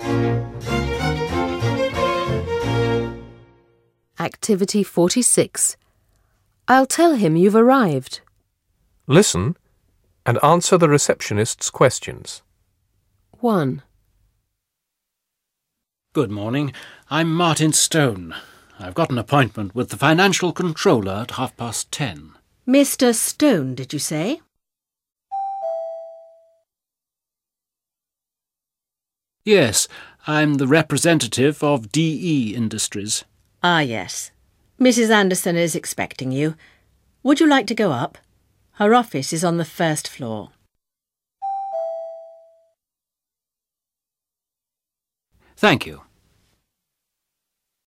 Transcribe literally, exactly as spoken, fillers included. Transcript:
Activity forty-six. I'll tell him you've arrived. Listen and answer the receptionist's questions. one. Good morning. I'm Martin Stone. I've got an appointment with the financial controller at half past ten. Mister Stone, did you say? Yes, I'm the representative of D E Industries. Ah, yes. Missus Anderson is expecting you. Would you like to go up? Her office is on the first floor. Thank you.